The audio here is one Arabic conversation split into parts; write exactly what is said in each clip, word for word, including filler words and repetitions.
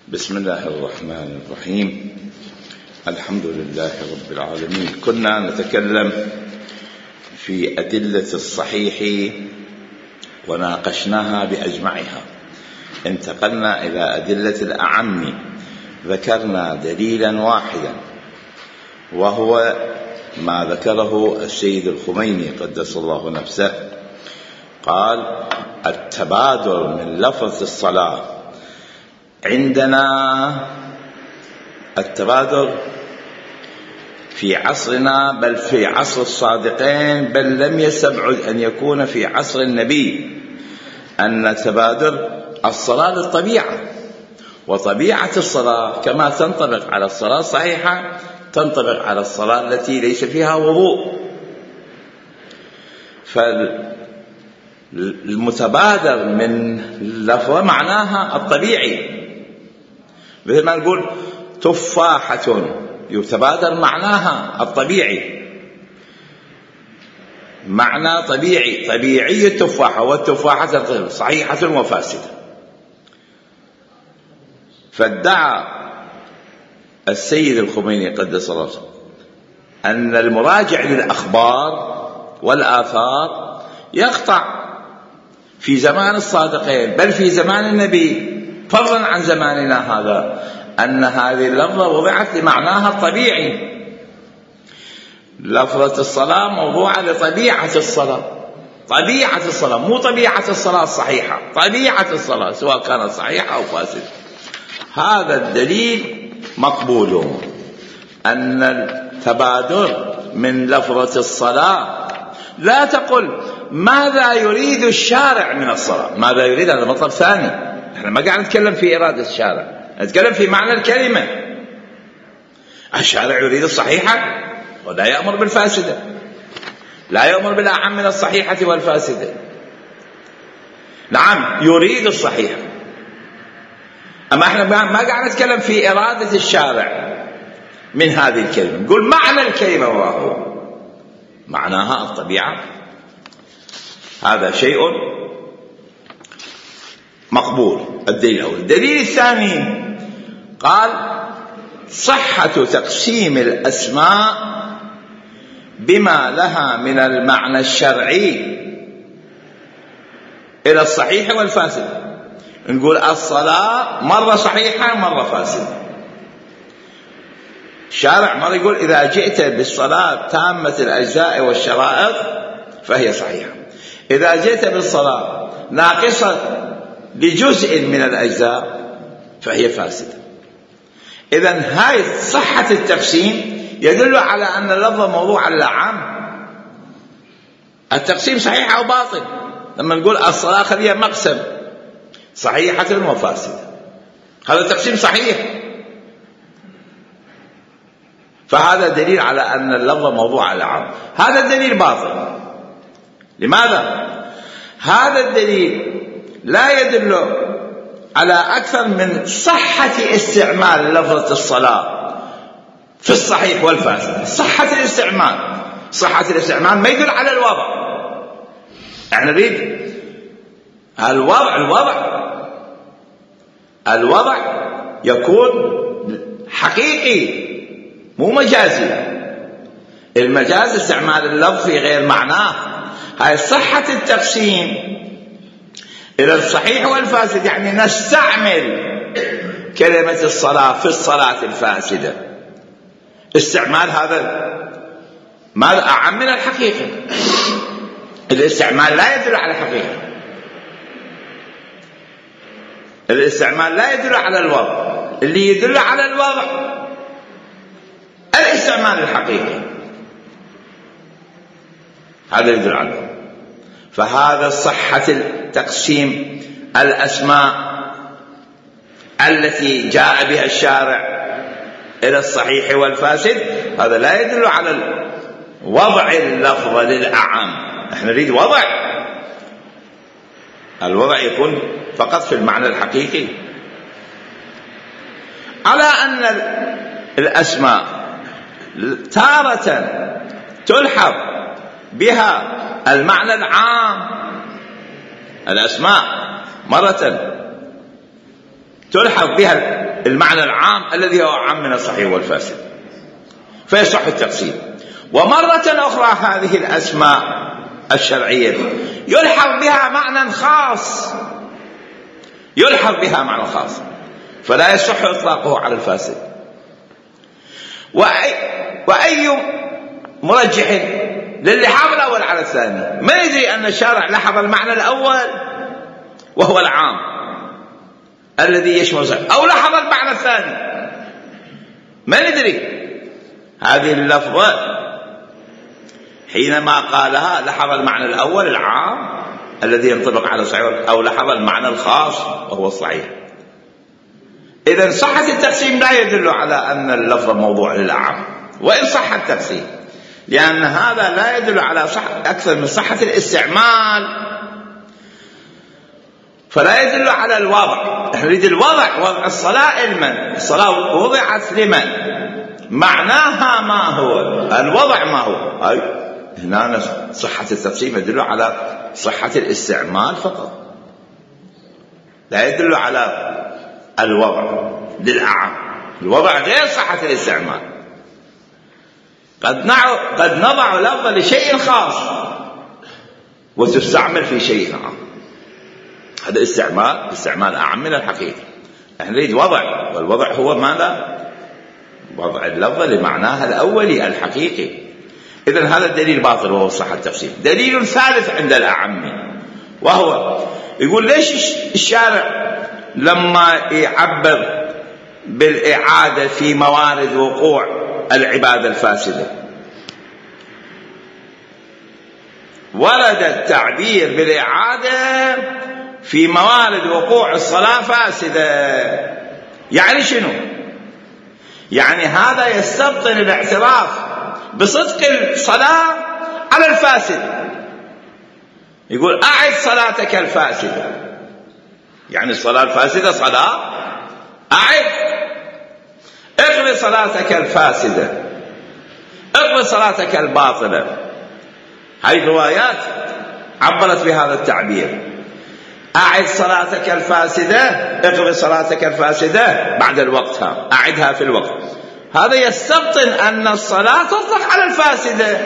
بسم الله الرحمن الرحيم. الحمد لله رب العالمين. كنا نتكلم في أدلة الصحيح وناقشناها بأجمعها، انتقلنا إلى أدلة الأعم، ذكرنا دليلا واحدا وهو ما ذكره السيد الخميني قدس الله نفسه، قال: التبادر من لفظ الصلاة عندنا، التبادر في عصرنا بل في عصر الصادقين، بل لم يستبعد أن يكون في عصر النبي، أن تبادر الصلاة للطبيعة، وطبيعة الصلاة كما تنطبق على الصلاة الصحيحة تنطبق على الصلاة التي ليس فيها وضوء. فالمتبادر من لفظ معناها الطبيعي، مثل ما نقول تفاحة، يتبادر معناها الطبيعي، معنى طبيعي، طبيعي التفاحة، والتفاحة صحيحة وفاسدة. فادعى السيد الخميني قدس الله سره أن المراجع للأخبار والآثار يقطع في زمان الصادقين بل في زمان النبي، فضلا عن زماننا هذا، أن هذه اللفظة وضعت لمعناها الطبيعي. لفظة الصلاة موضوعة لطبيعة الصلاة، طبيعة الصلاة، مو طبيعة الصلاة الصحيحة، طبيعة الصلاة سواء كانت صحيحة أو فاسدة. هذا الدليل مقبول، أن التبادر من لفظة الصلاة، لا تقل ماذا يريد الشارع من الصلاة، ماذا يريد هذا مطلب ثاني، احنا ما قاعد نتكلم في إرادة الشارع، نتكلم في معنى الكلمة. الشارع يريد الصحيحة ولا يأمر بالفاسدة، لا يأمر بالأعم من الصحيحة والفاسدة، نعم يريد الصحيحة، أما احنا ما قاعد نتكلم في إرادة الشارع من هذه الكلمة، نقول معنى الكلمة وهو معناها الطبيعة. هذا شيء مقبول. الدليل الأول. الدليل الثاني قال: صحة تقسيم الأسماء بما لها من المعنى الشرعي إلى الصحيح والفاسد. نقول الصلاة مرة صحيحة مرة فاسدة. الشارع مرة يقول إذا جئت بالصلاة تامة الأجزاء والشرائط فهي صحيحة، إذا جئت بالصلاة ناقصة لجزء من الأجزاء فهي فاسدة. إذن هاي صحة التقسيم يدل على أن اللفظ موضوع العام. التقسيم صحيح أو باطل، لما نقول الصلاة خليها مقسم صحيحة وفاسدة، هذا التقسيم صحيح، فهذا دليل على أن اللفظ موضوع العام. هذا الدليل باطل. لماذا؟ هذا الدليل لا يدل على أكثر من صحة استعمال لفظة الصلاة في الصحيح والفاسد. صحة الاستعمال، صحة الاستعمال ما يدل على الوضع. يعني نريد الوضع، الوضع الوضع يكون حقيقي مو مجازي. المجاز استعمال اللفظ في غير معناه. هاي صحة التقسيم إلى الصحيح والفاسد، يعني نستعمل كلمة الصلاة في الصلاة الفاسدة. استعمال هذا ما أعم من الحقيقة. الاستعمال لا يدل على الحقيقة، الاستعمال لا يدل على الوضع. اللي يدل على الوضع الاستعمال الحقيقي، هذا يدل على الوضع. فهذا صحة تقسيم الأسماء التي جاء بها الشارع إلى الصحيح والفاسد، هذا لا يدل على وضع اللفظ للأعم. نحن نريد وضع، الوضع يكون فقط في المعنى الحقيقي. على أن الأسماء تارة تلحظ بها المعنى العام، الأسماء مرة تلحظ بها المعنى العام الذي هو عام من الصحيح والفاسد، فيصح التقسيم. ومرة أخرى هذه الأسماء الشرعية يلحظ بها معنى خاص، يلحظ بها معنى خاص، فلا يصح إطلاقه على الفاسد. وأي, وأي مرجح للحاظ الأول على الثاني؟ ما يدري أن الشارع لحظ المعنى الأول وهو العام الذي يشمل صحيح، أو لحظ المعنى الثاني، ما ندري. هذه اللفظة حينما قالها لحظ المعنى الأول العام الذي ينطبق على الصحيح، أو لحظ المعنى الخاص وهو الصحيح. إذن صحة التقسيم لا يدل على أن اللفظ موضوع للأعم، وإن صح التقسيم، لأن هذا لا يدل على صح أكثر من صحة الاستعمال، فلا يدل على الوضع. نريد الوضع، وضع الصلاة لمن؟ الصلاة وضعت لمن؟ معناها ما هو؟ الوضع ما هو؟ أي هنا صحة التقسيم يدل على صحة الاستعمال فقط، لا يدل على الوضع للأعم. الوضع غير صحة الاستعمال. قد قد نضع لفظا لشيء خاص وتستعمل في شيء عام، هذا استعمال استعمال أعم من الحقيقة. نحن نريد وضع، والوضع هو ماذا؟ وضع اللفظة لمعناها الأولي الحقيقي. إذن هذا الدليل باطل وهو صحة التفسير. دليل ثالث عند الأعم، وهو يقول ليش الشارع لما يعبر بالإعادة في موارد وقوع العبادة الفاسدة ورد التعبير بالإعادة في موارد وقوع الصلاة فاسدة؟ يعني شنو؟ يعني هذا يستبطن الاعتراف بصدق الصلاة على الفاسد. يقول أعد صلاتك الفاسدة، يعني الصلاة الفاسدة صلاة، أعد، اقضي صلاتك الفاسدة، اقضي صلاتك الباطلة. هذه الروايات عبرت بهذا التعبير، أعد صلاتك الفاسدة، اقضي صلاتك الفاسدة بعد الوقت، أعدها في الوقت. هذا يستبطن أن الصلاة تطلق على الفاسدة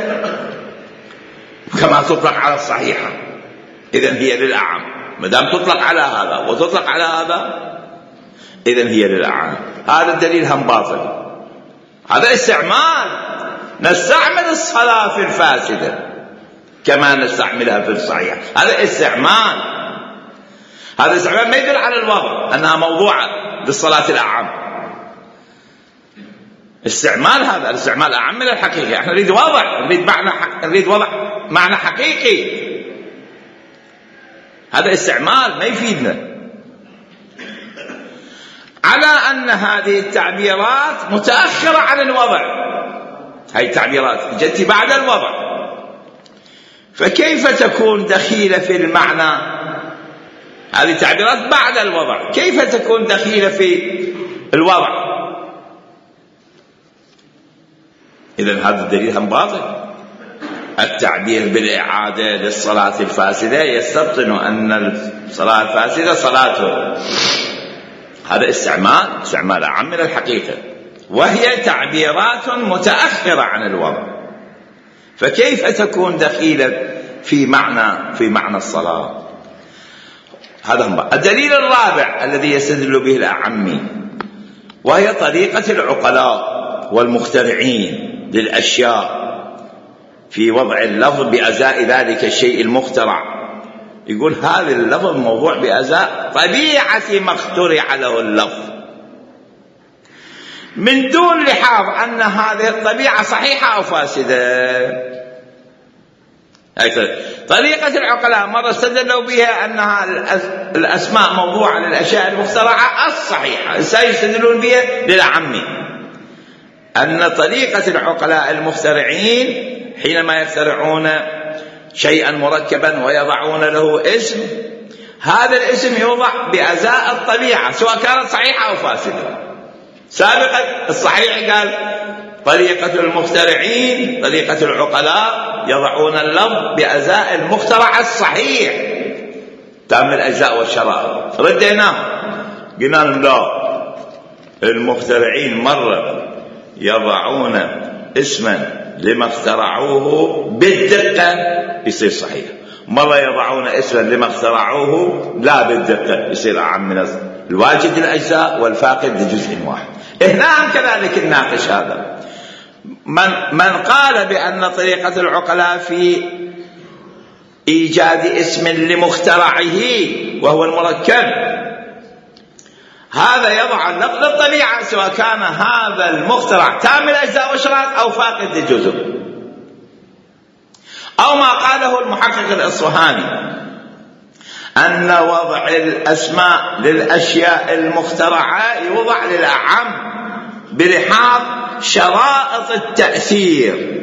كما تطلق على الصحيحة. إذن هي للأعم، مدام تطلق على هذا وتطلق على هذا إذن هي للأعم. هذا الدليل هم باطل، هذا استعمال. نستعمل الصلاة في الفاسدة كما نستعملها في الصحيحة، هذا استعمال. هذا استعمال ما يدل على الوضع أنها موضوعة للصلاة الأعم. استعمال هذا الاستعمال أعم من الحقيقة. احنا نريد وضع، نريد معنى حق... نريد وضع معنى حقيقي. هذا استعمال ما يفيدنا. على أن هذه التعبيرات متأخرة عن الوضع، هذه التعبيرات جت بعد الوضع، فكيف تكون دخيلة في المعنى؟ هذه التعبيرات بعد الوضع، كيف تكون دخيلة في الوضع؟ إذن هذا الدليل هم باطل. التعبير بالإعادة للصلاة الفاسدة يستبطن أن الصلاة الفاسدة صلاته، هذا استعمال استعمال أعم من الحقيقة، وهي تعبيرات متأخرة عن الوضع، فكيف تكون دخيلة في معنى في معنى الصلاة؟ هذا هم. الدليل الرابع الذي يستدل به الأعمي، وهي طريقة العقلاء والمخترعين للأشياء في وضع اللفظ بأزاء ذلك الشيء المخترع. يقول هذا اللفظ موضوع بأزاء طبيعة ما اخترع له اللفظ، من دون لحاظ أن هذه الطبيعة صحيحة أو فاسدة. طريقة العقلاء مرة استدلوا بها أنها الأسماء موضوعة للأشياء المخترعة الصحيحة، سيستدلون بها للعمي أن طريقة العقلاء المخترعين حينما يخترعون شيئا مركبا ويضعون له اسم، هذا الاسم يوضع بأزاء الطبيعة سواء كانت صحيحة أو فاسدة. سابقا الصحيح قال طريقة المخترعين، طريقة العقلاء يضعون اللفظ بأزاء المخترع الصحيح تام الأجزاء والشرائط. رديناه قلنا لهم لا، المخترعين مرة يضعون اسما لما اخترعوه بالدقة يصير صحيح، مرة يضعون اسما لما اخترعوه لا بالدقة يصير أعم من الواجد الأجزاء والفاقد لجزء واحد. هنا كذلك نناقش هذا. من, من قال بأن طريقة العقلاء في إيجاد اسم لمخترعه وهو المركب، هذا يضع اللفظ للطبيعة سواء كان هذا المخترع تام الأجزاء والشرائط أو فاقد لجزء، أو ما قاله المحقق الإصفهاني أن وضع الأسماء للأشياء المخترعة يوضع للأعم بلحاظ شرائط التأثير.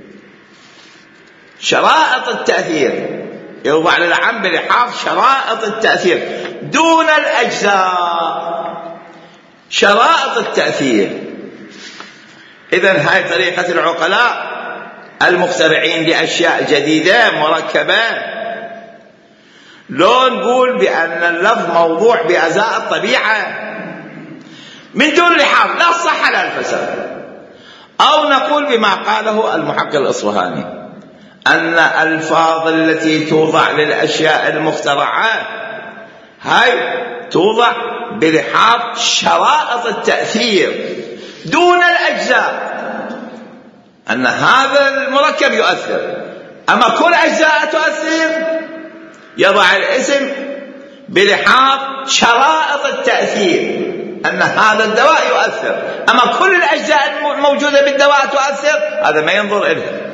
شرائط التأثير يوضع للأعم بلحاظ شرائط التأثير دون الأجزاء. شرائط التأثير. إذن هاي طريقة العقلاء المخترعين لأشياء جديدة مركبة. لو نقول بأن اللفظ موضوع بأجزاء الطبيعة من دون لحاظ لا الصحة لا الفساد، أو نقول بما قاله المحقق الإصفهاني أن الألفاظ التي توضع للأشياء المخترعة هاي توضع بلحاظ شرائط التأثير دون الأجزاء، أن هذا المركب يؤثر، أما كل أجزاء تؤثر يضع الاسم بلحاظ شرائط التأثير أن هذا الدواء يؤثر، أما كل الأجزاء الموجودة بالدواء تؤثر، هذا ما ينظر إليه.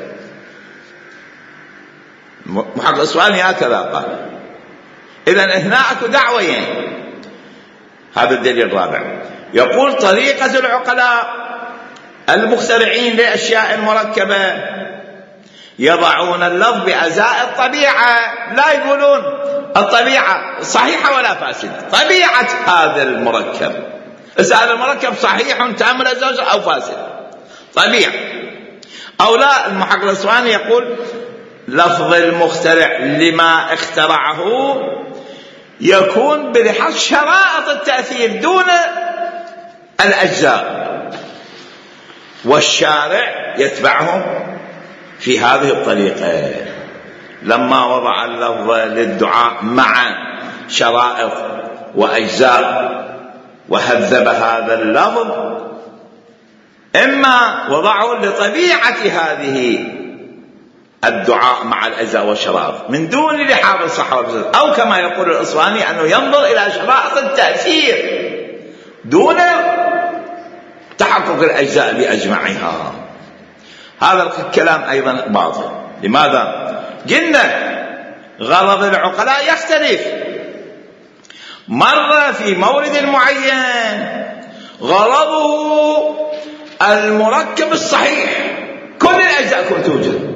محقق الإصفهاني هكذا قال. إذن هنا أكو دعوين. هذا الدليل الرابع. يقول طريقة العقلاء المخترعين لأشياء المركبة يضعون اللفظ بأجزاء الطبيعة، لا يقولون الطبيعة صحيحة ولا فاسدة، طبيعة هذا المركب. إذا هذا المركب صحيح تام الأجزاء أو فاسد طبيعة، أو لا. المحقق الإصفهاني يقول لفظ المخترع لما اخترعه يكون بلحاظ شرائط التأثير دون الأجزاء، والشارع يتبعهم في هذه الطريقة لما وضع اللفظ للدعاء مع شرائط وأجزاء وهذب هذا اللفظ، إما وضعه لطبيعة هذه الدعاء مع الأجزاء والشرائط من دون لحاظ الصحة والفساد، أو كما يقول الإصفهاني أنه ينظر إلى شرائط التأثير دون تحقق الأجزاء بأجمعها. هذا الكلام أيضا باطل. لماذا؟ قلنا غرض العقلاء يختلف. مرة في مورد معين غرضه المركب الصحيح كل الأجزاء كنت توجد،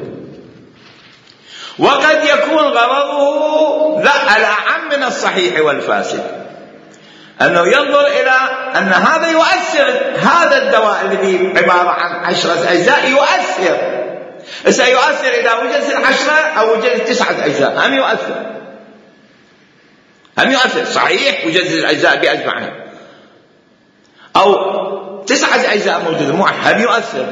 وقد يكون غرضه لا الأعم من الصحيح والفاسد، أنه ينظر إلى أن هذا يؤثر، هذا الدواء الذي عبارة عن عشرة أجزاء يؤثر، سيؤثر إذا وجدت العشرة أو وجدت تسعة أجزاء، هم يؤثر هم يؤثر صحيح وجدت الأجزاء بأجمعها، أو تسعة أجزاء موجودة مو هم يؤثر.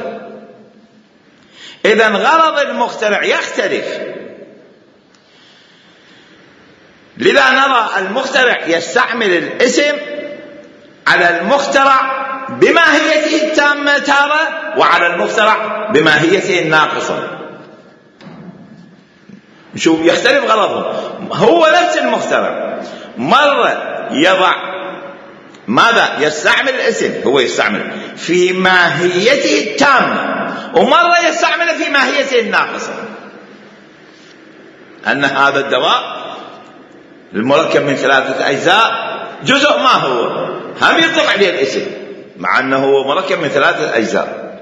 إذن غرض المخترع يختلف. لذا نرى المخترع يستعمل الاسم على المخترع بماهيته التامة تارة، وعلى المخترع بماهيته الناقصة. شوف يختلف غرضه. هو نفس المخترع مرة يضع ماذا؟ يستعمل الاسم، هو يستعمل في ماهيته التامة، ومرة يستعمل في ماهيته الناقصة، أن هذا الدواء المركب من ثلاثة أجزاء جزء ما هو هم يطلق عليه الاسم مع أنه هو مركب من ثلاثة أجزاء.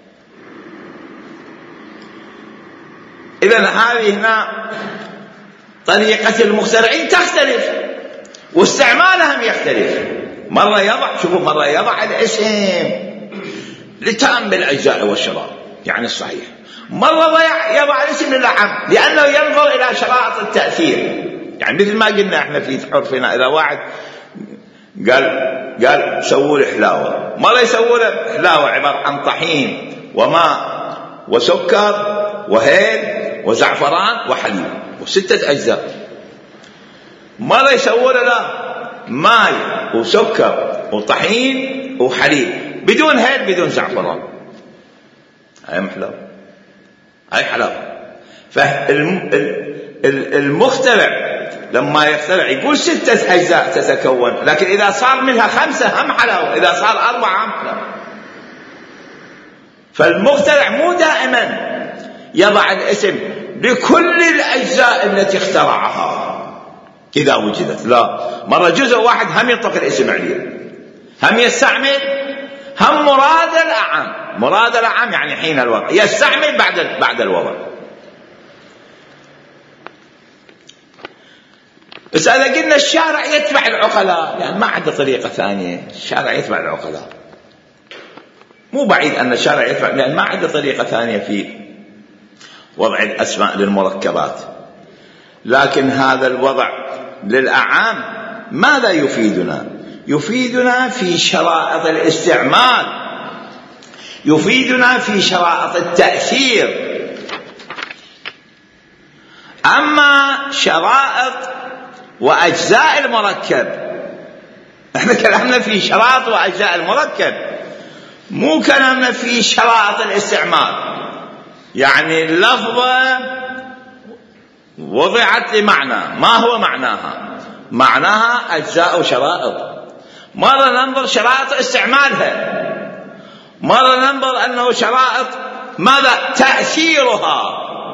إذن هذه هنا طريقة المخترعين تختلف واستعمالهم يختلف. مرة يضع شوفوا مرة يضع الاسم لتام بالأجزاء والشرائط يعني الصحيح، مرة يضع الاسم للأعم لأنه ينظر إلى شرائط التأثير. يعني مثل ما قلنا احنا في عرفنا إذا واحد قال قال سووا له حلاوة، ما لا يسووا له حلاوة عبارة عن طحين وماء وسكر وهيل وزعفران وحليب وستة أجزاء. ما لا يسووا له لا ماء وسكر وطحين وحليب بدون هيل بدون زعفران. هاي محلاوة، هاي حلاوة. فالمخترع لما يخترع يقول ستة أجزاء تتكون، لكن إذا صار منها خمسة هم حلاوة، إذا صار أربعة هم حلاوة. فالمخترع مو دائما يضع الاسم لكل الأجزاء التي اخترعها إذا وجدت، لا، مرة جزء واحد هم يطلق الاسم عليه، هم يستعمل هم مراد الأعم. مراد الأعم يعني حين الوضع، يستعمل بعد بعد الوضع. بس إذا قلنا الشارع يتبع العقلاء، يعني ما عنده طريقة ثانية، الشارع يتبع العقلاء، مو بعيد أن الشارع يتبع، لأن ما عنده طريقة ثانية في وضع الأسماء للمركبات. لكن هذا الوضع للأعام ماذا يفيدنا؟ يفيدنا في شرائط الاستعمال، يفيدنا في شرائط التأثير. أما شرائط وأجزاء المركب، احنا كلامنا في شرائط وأجزاء المركب، مو كلامنا في شرائط الاستعمال. يعني اللفظة وضعت لمعنى، ما هو معناها؟ معناها أجزاء وشرائط. مرة ننظر شرائط استعمالها، مرة ننظر أنه شرائط ماذا؟ تأثيرها،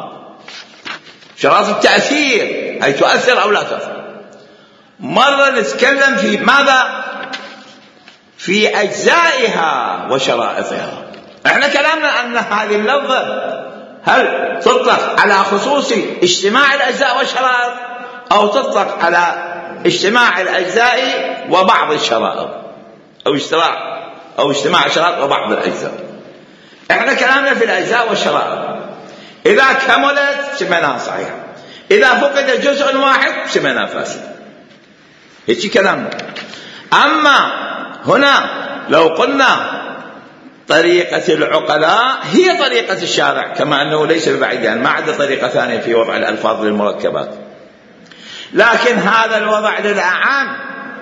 شرائط التأثير أي تؤثر أو لا تؤثر. مرة نتكلم في ماذا؟ في أجزائها وشرائطها. احنا كلامنا أن هذه اللفظة هل تطلق على خصوص اجتماع الأجزاء والشرائط أو تطلق على اجتماع الأجزاء وبعض الشرائط، أو اجتماع أو اجتماع الشرائط وبعض الأجزاء. احنا كلامنا في الأجزاء والشرائط، إذا كملت سميناها صحيحة، إذا فقد جزء واحد سميناها فاسد. هيك كلامنا. أما هنا لو قلنا طريقة العقلاء هي طريقة الشارع، كما أنه ليس ببعيد، يعني ما عنده طريقة ثانية في وضع الألفاظ للمركبات. لكن هذا الوضع للأعام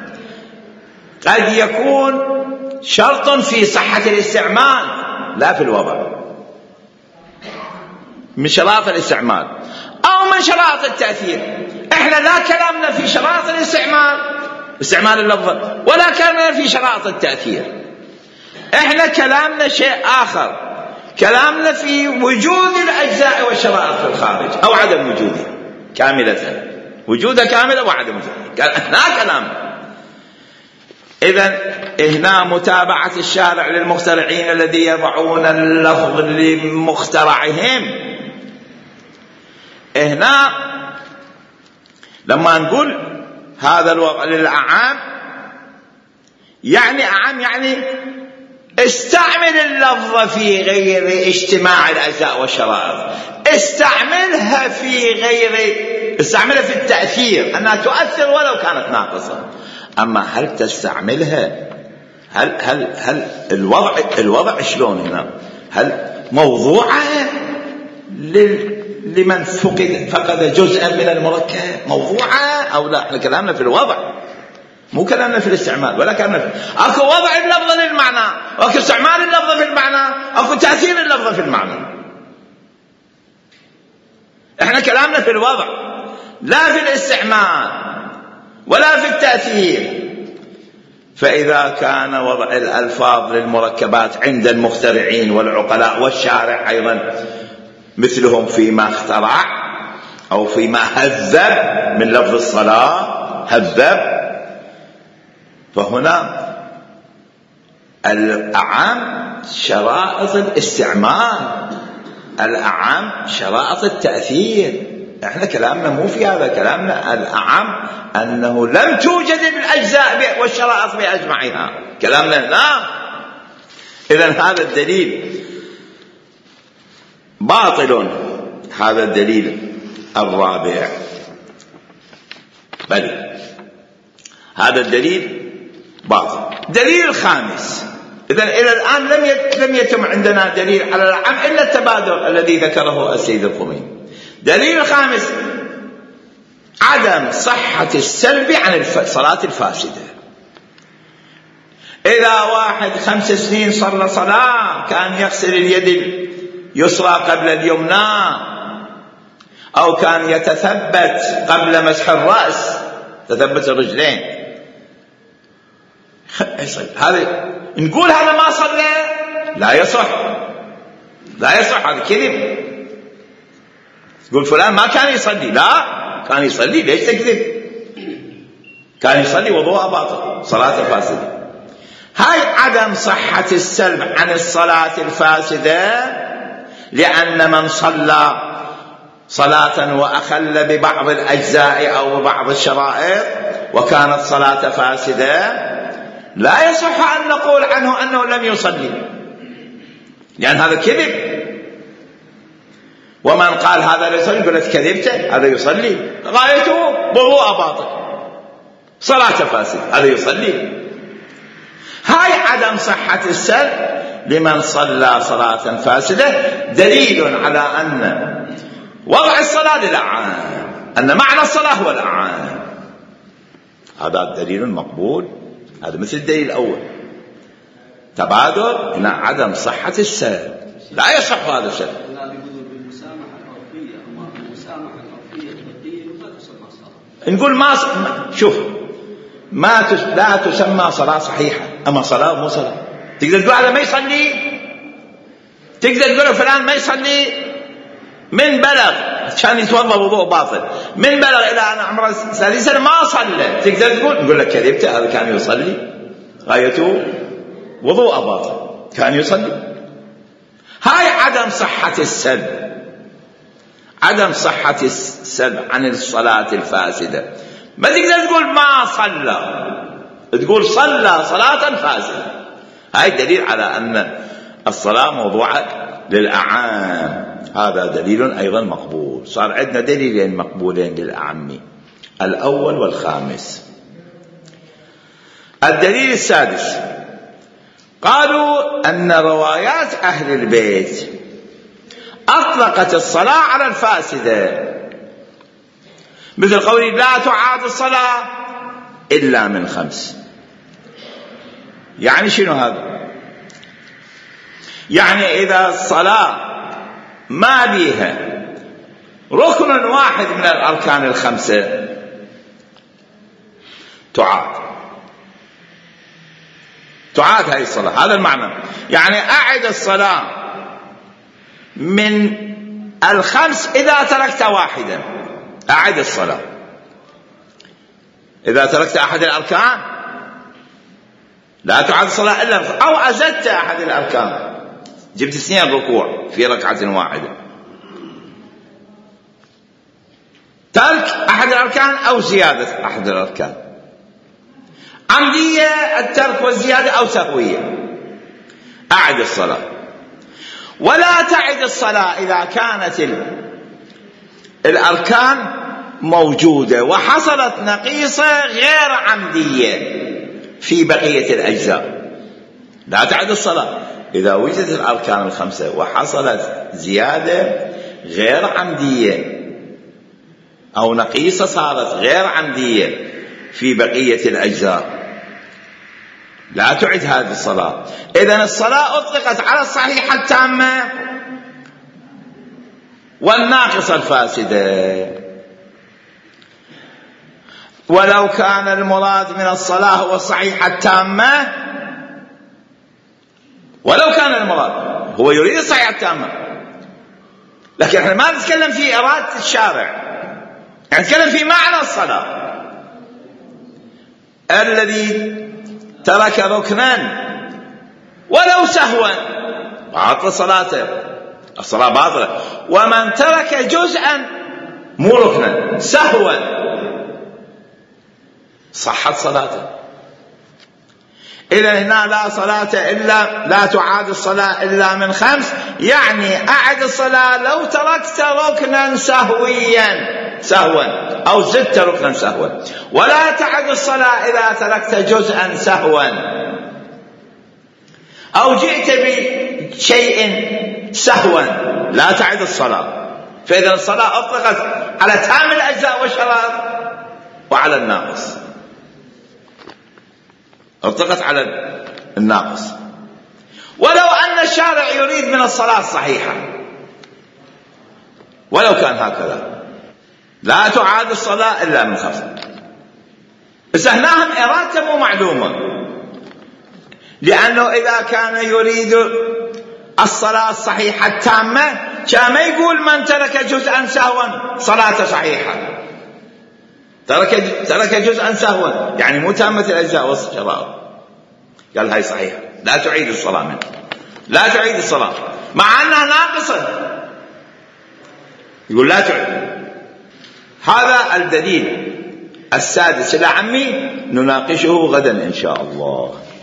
قد يكون شرط في صحة الاستعمال لا في الوضع، من شرائط الاستعمال أو من شرائط التأثير. احنا لا كلامنا في شرائط الاستعمال استعمال اللفظ، ولا كلامنا في شرائط التأثير. احنا كلامنا شيء آخر، كلامنا في وجود الأجزاء والشرائط في الخارج أو عدم وجودها كاملة، وجودها كاملة وعدم وجودها، هنا كلام. إذن هنا متابعة الشارع للمخترعين الذي يضعون اللفظ لمخترعهم. هنا لما نقول هذا الوضع للأعام، يعني أعام يعني استعمل اللفظ في غير اجتماع الأجزاء والشرائط، استعملها في غير استعملها في التأثير، أنها تؤثر ولو كانت ناقصة. أما هل تستعملها؟ هل هل هل الوضع الوضع شلون هنا؟ هل موضوعة لمن فقد فقد جزءا من المركب موضوعة أو لا؟ احنا كلامنا في الوضع، مو كلامنا في الاستعمال، ولا كلامنا في اكو وضع اللفظ للمعنى، اكو استعمال اللفظ في المعنى، اكو تأثير اللفظ في المعنى. احنا كلامنا في الوضع لا في الاستعمال ولا في التأثير. فإذا كان وضع الألفاظ للمركبات عند المخترعين والعقلاء والشارع أيضا مثلهم فيما اخترع أو فيما هذب من لفظ الصلاة هذب، فهنا الأعام شرائط الاستعمال، الأعام شرائط التأثير. احنا كلامنا مو في هذا، كلامنا الأعام أنه لم توجد الأجزاء والشرائط بأجمعها، كلامنا لا. إذن هذا الدليل باطل، هذا الدليل الرابع، بل هذا الدليل باطل. دليل الخامس. إذن إلى الآن لم لم يتم عندنا دليل على العام إلا التبادل الذي ذكره السيد الخميني. دليل الخامس عدم صحة السلب عن الصلاة الفاسدة. إذا واحد خمس سنين صلى صلاة كان يغسل اليد اليسرى قبل اليمنى، أو كان يتثبت قبل مسح الرأس، تثبت الرجلين، هذا نقول هذا ما صلى؟ لا يصح، لا يصح، هذا كذب. تقول فلان ما كان يصلي، لا كان يصلي، ليش تكذب؟ كان يصلي وضوء باطل، صلاة فاسدة. هاي عدم صحة السلب عن الصلاة الفاسدة، لأن من صلى صلاة وأخل ببعض الأجزاء أو ببعض الشرائط وكانت صلاة فاسدة لا يصح أن نقول عنه أنه لم يصلي، لأن هذا كذب. ومن قال هذا لا يصلي يقول لك كذبته، هذا يصلي، غايته وضوء باطل، صلاة فاسدة، هذا يصلي. هاي عدم صحة السلب لمن صلى صلاة فاسدة دليل على أن وضع الصلاة للأعان، أن معنى الصلاة هو الأعان. هذا دليل مقبول، هذا مثل الدليل الأول. تبادل هنا عدم صحة السلب، لا يصح هذا السلب. نقول ما شوف ما تس... لا تسمى صلاة صحيحة، أما صلاة مو صلاة. تقدر تقول هذا ما يصلي، تقدر تقول فلان ما يصلي من بلغ كان يتوضا وضوء باطل، من بلغ إلى أن عمره ثلاثين سنة ما صلى، تقدر تقول نقول لك كذبته، هذا كان يصلي، غايته وضوء باطل، كان يصلي. هاي عدم صحة السلب، عدم صحة السلب عن الصلاة الفاسدة. ما تقدر تقول ما صلى، تقول صلى صلاة فاسدة. هاي دليل على أن الصلاة موضوعة للأعام، هذا دليل أيضا مقبول. صار عندنا دليلين مقبولين للأعم، الأول والخامس. الدليل السادس قالوا أن روايات أهل البيت أطلقت الصلاة على الفاسدة، مثل قوله لا تعاد الصلاة إلا من خمس. يعني شنو هذا؟ يعني إذا الصلاة ما بيها ركن واحد من الأركان الخمسة تعاد، تعاد هذه الصلاة. هذا المعنى، يعني أعد الصلاة من الخمس إذا تركت واحدا، أعد الصلاة. إذا تركت أحد الأركان لا تعاد الصلاة إلا، أو أزدت أحد الأركان، جبت اثنين ركوع في ركعة واحدة، ترك أحد الأركان أو زيادة أحد الأركان، عمدية الترك والزيادة أو سهوية، أعد الصلاة. ولا تعد الصلاة إذا كانت الأركان موجودة وحصلت نقيصة غير عمدية في بقية الأجزاء. لا تعد الصلاة إذا وجدت الأركان الخمسة وحصلت زيادة غير عمدية أو نقيصة صارت غير عمدية في بقية الأجزاء، لا تعد هذه الصلاة. إذن الصلاة أطلقت على الصحيحة التامة والناقصة الفاسدة. ولو كان المراد من الصلاة هو الصحيحة التامة، ولو كان المراد هو يريد الصحيحة التامة، لكن احنا ما نتكلم في إرادة الشارع، يعني نتكلم في معنى الصلاة. الذي ترك ركنا ولو سهوا باطل صلاته، الصلاة باطلة. ومن ترك جزءا مو ركنا سهوا صحت صلاته. إذا هنا لا صلاة إلا لا تعاد الصلاة إلا من خمس، يعني أعد الصلاة لو تركت ركنا سهويا سهوا أو زدت ركنا سهوا، ولا تعد الصلاة إذا تركت جزءا سهوا أو جئت بشيء سهوا لا تعيد الصلاة. فإذا الصلاة أطلقت على تام الأجزاء والشرائط وعلى الناقص، أطلقت على الناقص. ولو أن الشارع يريد من الصلاة الصحيحة ولو كان هكذا لا تعاد الصلاة إلا من خفض، بس هناهم إرادته مو معلومة، لأنه إذا كان يريد الصلاة الصحيحة التامة كان ما يقول من ترك جزءا سهوا صلاة صحيحة، ترك ترك جزءا سهوا يعني مو تامة الأجزاء والشرائط، قال هاي صحيحة لا تعيد الصلاة منه، لا تعيد الصلاة مع أنها ناقصة، يقول لا تعيد. هذا الدليل السادس العمي نناقشه غدا إن شاء الله.